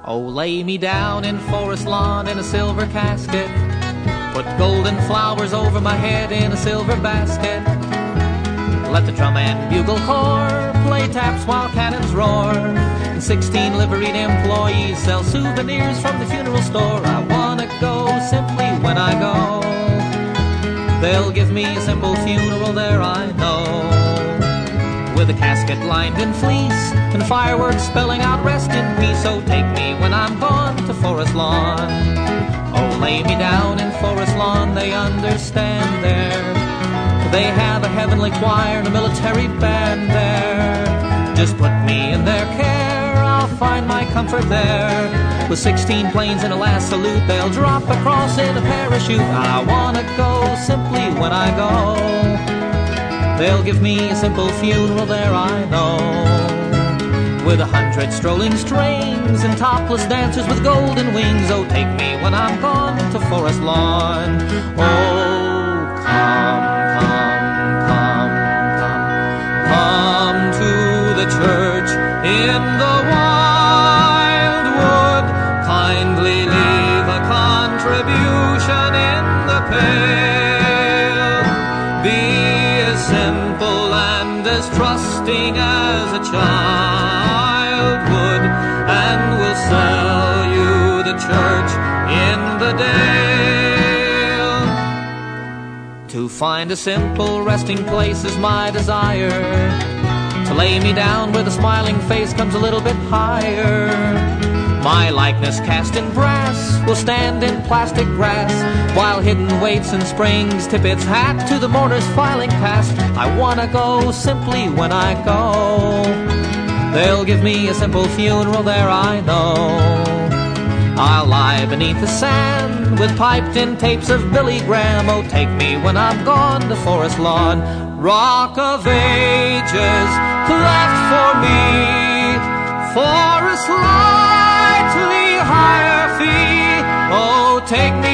Oh, lay me down in Forest Lawn in a silver casket. Put golden flowers over my head in a silver basket. Let the drum and bugle corps play taps while cannons roar. And 16 liveried employees sell souvenirs from the funeral store. I wanna go simply when I go. They'll give me a simple funeral there, I know. With a casket lined in fleece and fireworks spelling out rest in peace. So take me when I'm gone to Forest Lawn. Oh, lay me down in Forest Lawn, they understand there. They have a heavenly choir and a military band there. Just put me in their care, I'll find my comfort there. With 16 planes and a last salute, they'll drop across in a parachute. I wanna go simply when I go. They'll give me a simple funeral there, I know. With 100 strolling strains and topless dancers with golden wings. Oh, take me when I'm gone to Forest Lawn. Oh, come, come to the church in the wildwood. Kindly leave a contribution in the pail. Be as simple and as trusting as a child would, and we'll sell you the church in the dale. To find a simple resting place is my desire. To lay me down where the smiling face comes a little bit higher. My likeness cast in brass will stand in plastic grass, while hidden weights and springs tip its hat to the mourners filing past. I wanna go simply when I go. They'll give me a simple funeral there, I know. I'll lie beneath the sand with piped-in tapes of Billy Graham. Oh, take me when I'm gone to Forest Lawn. Rock of Ages, cleft for me, for a slightly higher fee. Oh, take me